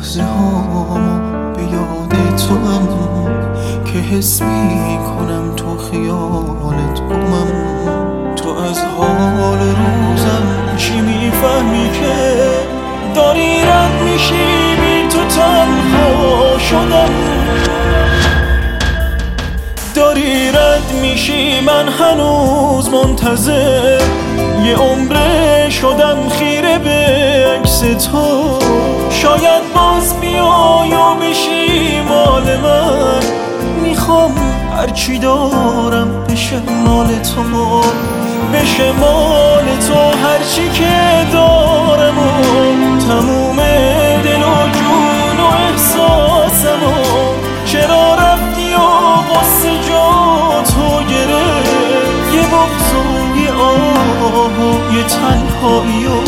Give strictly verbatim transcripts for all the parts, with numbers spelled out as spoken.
لحظه ها به یاد تو هم که حس می کنم تو خیالت گمم. تو از حال روزم چی میفهمی که داری رد میشی بی تو تنها شدم. داری رد میشی من هنوز منتظر یه عمره شدم خیره به عکس تو. شاید باز بیای و بشی مال من. میخوام هرچی دارم بشه مال تو، بشه مال تو هرچی که دارم و تموم دل و جون و احساسم. و چرا رفتی و قصه جا تو گرفت یه بغض و یه آه و یه تنهایی و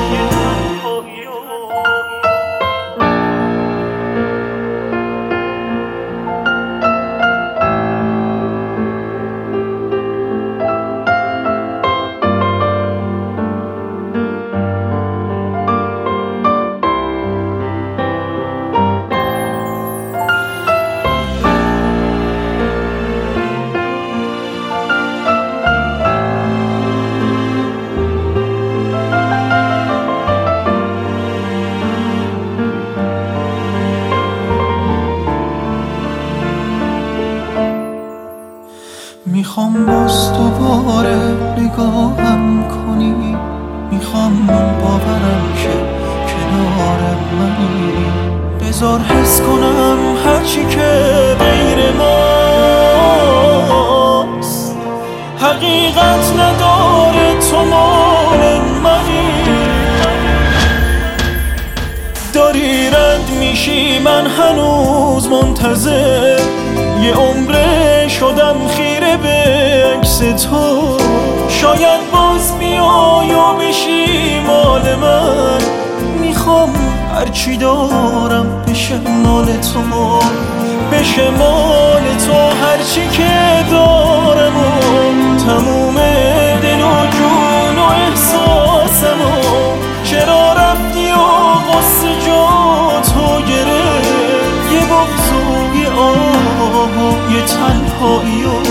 میخوام باز دوباره نگاهم کنی. میخوام باورم که کنار منی. بذار حس کنم هرچی که غیر ماست حقیقت نداره، تو مال منی. داری رد میشی من هنوز منتظر یه عمره شدم خیره به عکس تو. شاید باز بیای و بشی مال من. میخوام هرچی دارم بشه مال تو، بشه مال تو هرچی که دارم و تموم دل و جون و احساسم. و چرا رفتی و قصه جا تو گرفت یه بغض و یه آه و یه تنهایی و